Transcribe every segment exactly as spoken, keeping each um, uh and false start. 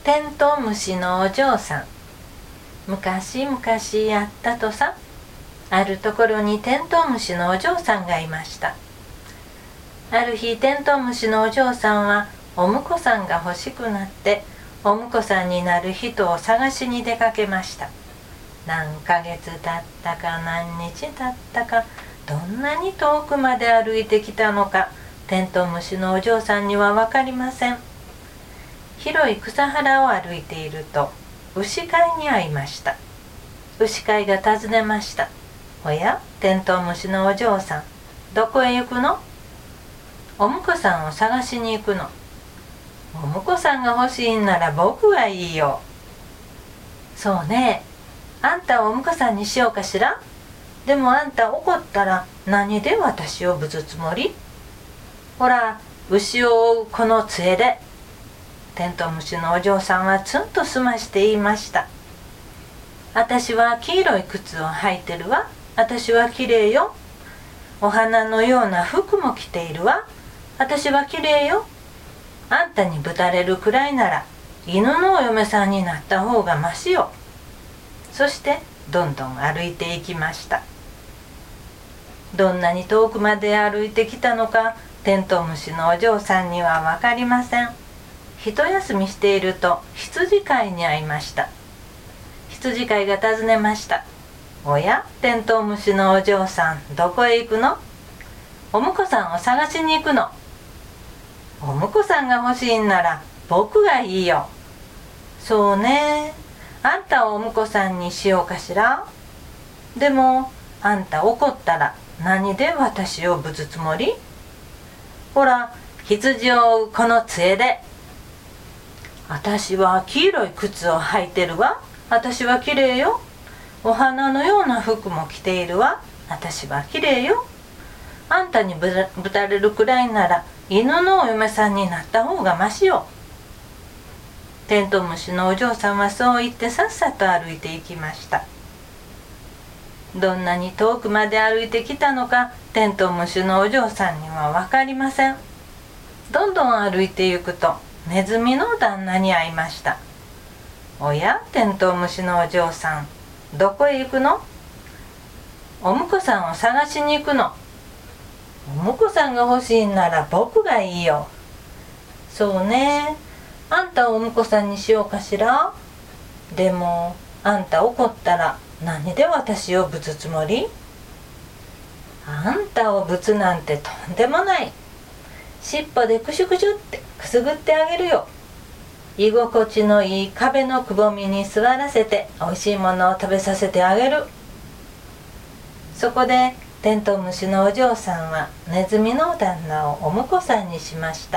テントウムシのお嬢さん。昔々あったとさ。あるところにテントウムシのお嬢さんがいました。ある日、テントウムシのお嬢さんはお婿さんが欲しくなってお婿さんになる人を探しに出かけました。何ヶ月経ったか何日経ったか、どんなに遠くまで歩いてきたのか、テントウムシのお嬢さんには分かりません。広い草原を歩いていると牛飼いに会いました。牛飼いが尋ねました。おや、テントウムシのお嬢さん、どこへ行くの？お婿さんを探しに行くの。お婿さんが欲しいんなら僕がいいよ。そうね、あんたをお婿さんにしようかしら。でもあんた怒ったら何で私をぶつつもり？ほら、牛を追うこの杖で。テントウムシのお嬢さんはツンとすまして言いました。私は黄色い靴を履いてるわ。私はきれいよ。お花のような服も着ているわ。私はきれいよ。あんたにぶたれるくらいなら犬のお嫁さんになった方がましよ。そしてどんどん歩いていきました。どんなに遠くまで歩いてきたのか、テントウムシのお嬢さんには分かりません。一休みしていると羊飼いに会いました。羊飼いが尋ねました。おや、テントウムシのお嬢さん、どこへ行くの？お婿さんを探しに行くの。お婿さんが欲しいんなら僕がいいよ。そうね、あんたをお婿さんにしようかしら。でもあんた怒ったら何で私をぶつつもり？ほら、羊を追うこの杖で。私は黄色い靴を履いてるわ。私はきれいよ。お花のような服も着ているわ。私はきれいよ。あんたにぶた、ぶたれるくらいなら犬のお嫁さんになった方がましよ。テントウムシのお嬢さんはそう言ってさっさと歩いていきました。どんなに遠くまで歩いてきたのか、テントウムシのお嬢さんには分かりません。どんどん歩いて行くとネズミの旦那に会いました。おや、テントウムシのお嬢さん、どこへ行くの？お婿さんを探しに行くの。お婿さんが欲しいんなら僕がいいよ。そうね、あんたをお婿さんにしようかしら。でもあんた怒ったら何で私をぶつつもり？あんたをぶつなんてとんでもない。尻尾でクシュクシュってくすぐってあげるよ。居心地のいい壁のくぼみに座らせておいしいものを食べさせてあげる。そこでテントウムシのお嬢さんはネズミの旦那をお婿さんにしました。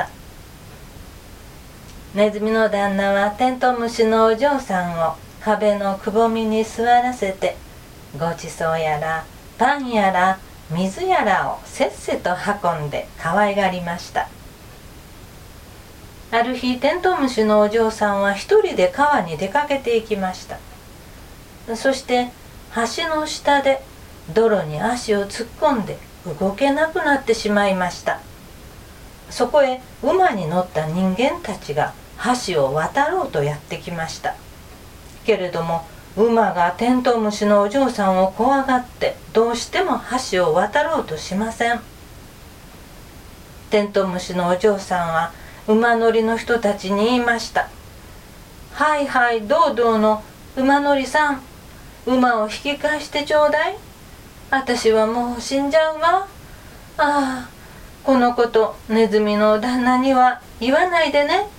ネズミの旦那はテントウムシのお嬢さんを壁のくぼみに座らせて、ごちそうやらパンやら水やらをせっせと運んで可愛がりました。ある日、テントウムシのお嬢さんは一人で川に出かけていきました。そして橋の下で泥に足を突っ込んで動けなくなってしまいました。そこへ馬に乗った人間たちが橋を渡ろうとやってきました。けれども馬がテントウムシのお嬢さんを怖がってどうしても橋を渡ろうとしません。テントウムシのお嬢さんは馬乗りの人たちに言いました。はいはい、どうどうの馬乗りさん、馬を引き返してちょうだい。私はもう死んじゃうわ。ああ、このことネズミの旦那には言わないでね。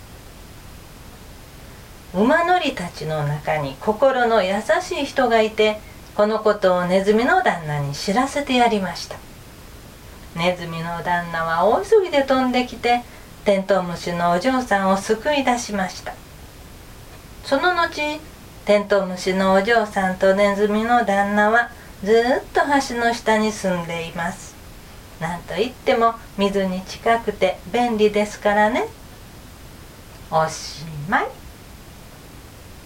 馬乗りたちの中に心の優しい人がいて、このことをネズミの旦那に知らせてやりました。ネズミの旦那は大急ぎで飛んできて、テントウムシのお嬢さんを救い出しました。その後、テントウムシのお嬢さんとネズミの旦那はずっと橋の下に住んでいます。なんといっても水に近くて便利ですからね。おしまい。